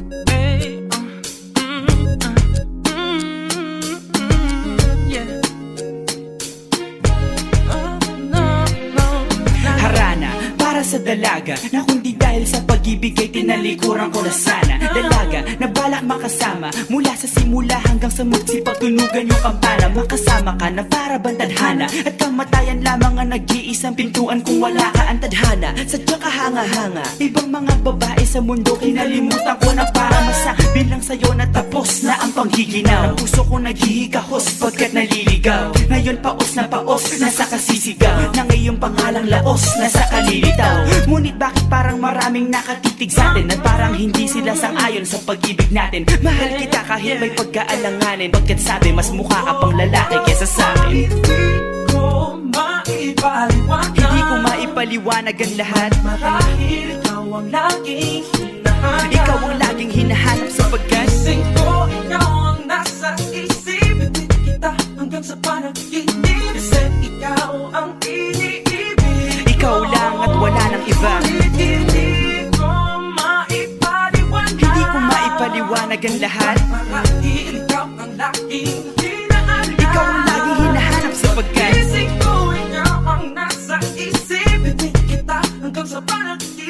Sa dalaga na kundi dahil sa pag-ibig ay tinalikuran ko na sana. Dalaga na balak makasama mula sa simula hanggang sa magsipagtunugan yung kampana. Makasama ka na para bantadhana at kamatayan lamang ang nag-iisang pintuan kung wala ka ang tadhana. Sadyang kahanga-hanga ibang mga babae sa mundo kinalimutan ko na para masabi lang sa'yo na tapos na ang panghiginaw. Ang puso ko naghihikahos pagkat naliligaw. Ngayon paos na paos nasa kasisigaw na ngayong pangalang laos nasa kalilitaw. Ngunit bakit parang maraming nakatitig sa atin at parang hindi sila sang-ayon sa pag-ibig natin. Mahal kita kahit may pagkaalanganin, pagkat sabi mas mukha ka pang lalaki kesa sa akin. Hindi ko maipaliwanag ang lahat. Marahil ikaw ang laging hinahanap. Ikaw ang laging hinahanap sapagkat gising ko, ikaw ang nasa isip. Ibig kita hanggang sa panaginip kasi ikaw ang iniibig. Ikaw lang at wala nang iba. Hindi ko maipaliwanag. Hindi ko maipaliwanag ang lahat. Marahil ikaw ang laging hinahanap. Ikaw ang laging hinahanap sapagkat gising ko, ikaw ang nasa isip. Ibig kita hanggang sa panaginip.